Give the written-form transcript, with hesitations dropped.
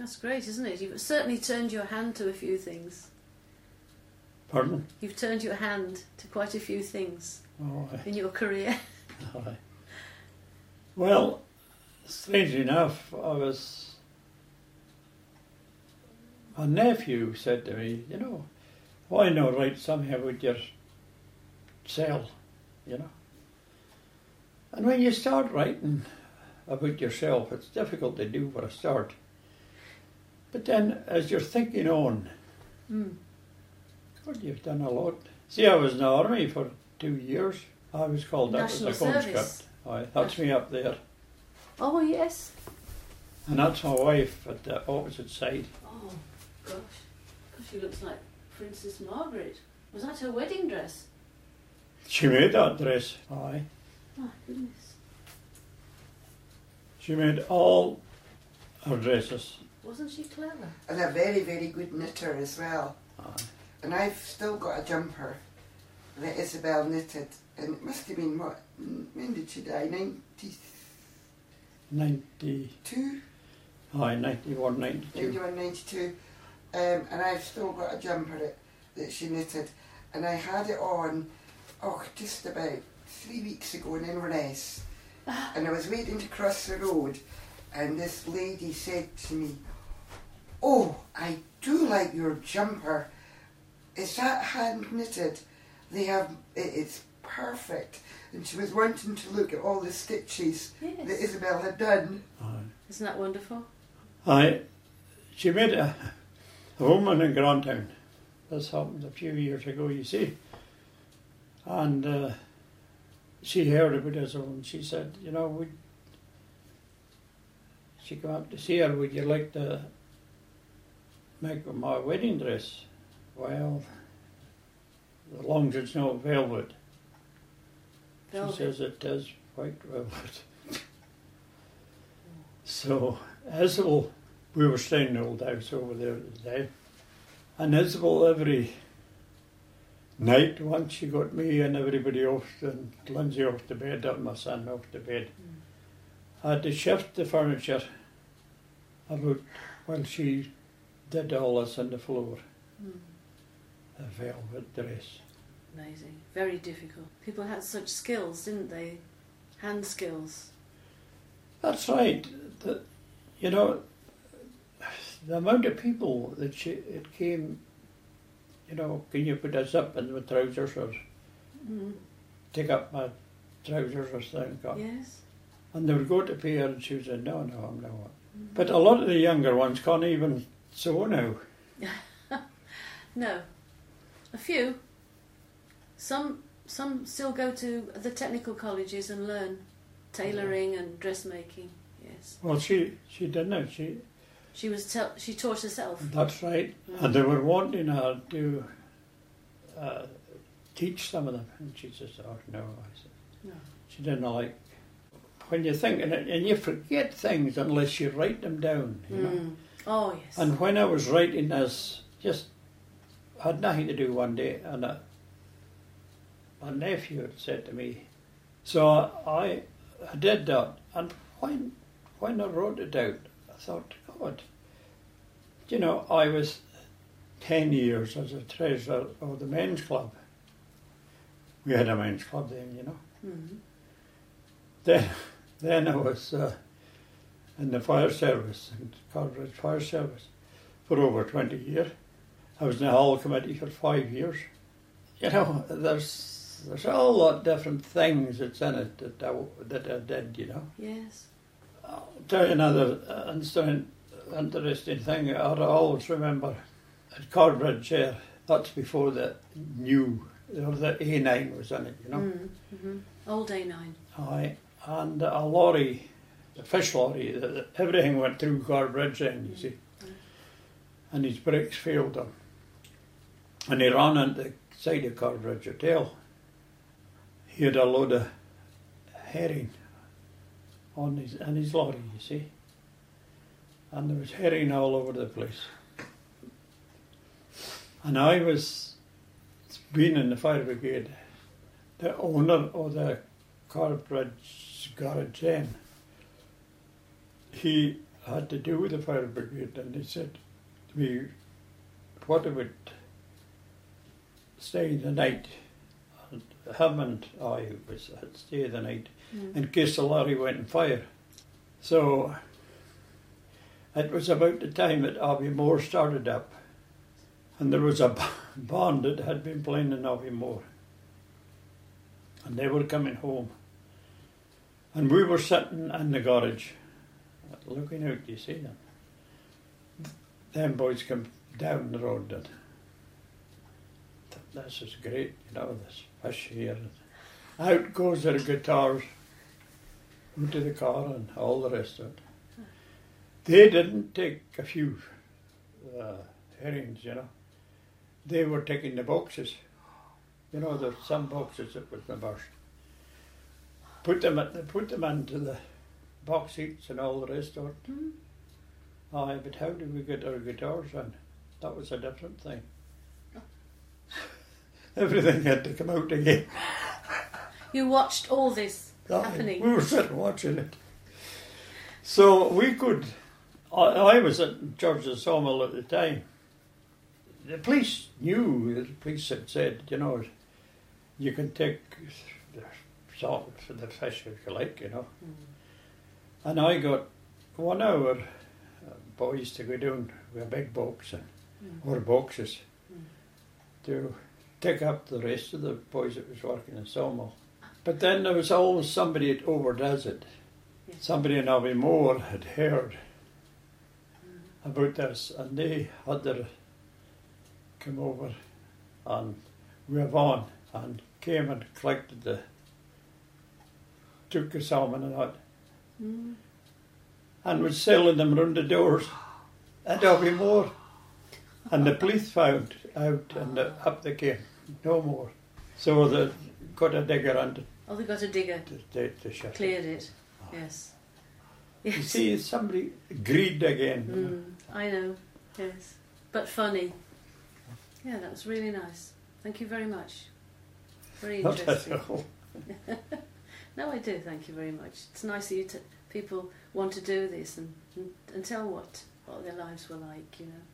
That's great, isn't it? You've certainly turned your hand to a few things. Pardon? You've turned your hand to quite a few things in your career. Aye. Well, strangely enough, my nephew said to me, you know, why not write something about yourself, you know? And when you start writing about yourself, it's difficult to do for a start. But then, as you're thinking on, God, you've done a lot. See, I was in the army for 2 years. I was called up as a conscript. Aye, that's me up there. Oh, yes. And that's my wife at the opposite side. Oh, gosh. She looks like Princess Margaret. Was that her wedding dress? She made that dress. Aye. My goodness. She made all her dresses. Wasn't she clever? And a very, very good knitter as well. Aye. And I've still got a jumper that Isabel knitted. And it must have been, what, when did she die? 92? Aye, 91, 92. 91, 92. And I've still got a jumper that she knitted. And I had it on, just about 3 weeks ago in Inverness. And I was waiting to cross the road. And this lady said to me, "Oh, I do like your jumper. Is that hand knitted? It's perfect." And she was wanting to look at all the stitches that Isabel had done. Aye. Isn't that wonderful? Aye. She made a woman in Grantown. This happened a few years ago, you see. And she heard about us and she said, you know, she came up to see her, would you like to make my wedding dress? Well, as long as it's not velvet. She says it is white velvet. So Isabel, we were staying in the old house over there at the time, and Isabel every night, once she got me and everybody off, and Lindsay off to bed, and my son off to bed, I had to shift the furniture about while she did all this on the floor. A velvet dress. Amazing. Very difficult. People had such skills, didn't they? Hand skills. That's right. You know, the amount of people that it came, you know, can you put a zip in my trousers or take up my trousers or something? Yes. And they would go to pay her and she would say, no, I'm not. But a lot of the younger ones can't even sew now. No. A few. Some still go to the technical colleges and learn tailoring and dressmaking. Yes. Well, she didn't. She taught herself. That's right. And they were wanting her to teach some of them, and she says, "Oh no," I said. No. She didn't like. When you think, and you forget things unless you write them down. You know. Oh yes. And when I was writing this, just had nothing to do one day, and my nephew had said to me, so I did that, and when I wrote it out, I thought, God, you know, I was 10 years as a treasurer of the men's club. We had a men's club then, you know. Then I was in the fire service, in Corbridge Fire Service, for over 20 years. I was in the Hall Committee for 5 years. You know, there's a whole lot of different things that's in it that I did, you know. Yes. I'll tell you another interesting thing. I always remember at Corbridge there, that's before the A9 was in it, you know. Old A9. Aye, and a lorry, a fish lorry, everything went through Corbridge then, you see. And his brakes failed him. And he ran into the side of Corbridge Hotel. He had a load of herring on his lorry, you see. And there was herring all over the place. And I was being in the fire brigade. The owner of the Corbridge garage then, he had to do with the fire brigade, and they said to me, what about staying the night? And him and I had stayed the night in case the lorry went on fire. So it was about the time that Aviemore started up, and there was a band that had been playing in Aviemore, and they were coming home, and we were sitting in the garage looking out, you see them. Them boys come down the road and this is great, you know, this fish here. Out goes their guitars into the car and all the rest of it. They didn't take a few herrings, you know. They were taking the boxes. You know, there's some boxes that was the burst. Put them into the box seats and all the rest of it. Aye, but how did we get our guitars in? That was a different thing. Everything had to come out again. You watched all this happening? We were sitting watching it. So we could... I was in charge of the sawmill at the time. The police knew, the police had said, you know, you can take the salt for the fish if you like, you know. And I got 1 hour boys to go down with a big box or boxes to take up the rest of the boys that was working in the sawmill. But then there was always somebody that overdoes it. Yes. Somebody in Aviemore had heard about this, and they had their come over and Rev on and came and collected took the salmon and that, and was selling them round the doors at Aviemore. And the police found out, and up they came, no more. So they got a digger and they got a digger. To shut cleared it. Yes. Yes. You see, somebody agreed again. I know, yes. But funny. Yeah, that was really nice. Thank you very much. Very interesting. Not at all. No, I do, thank you very much. It's nice that people want to do this and tell what their lives were like, you know.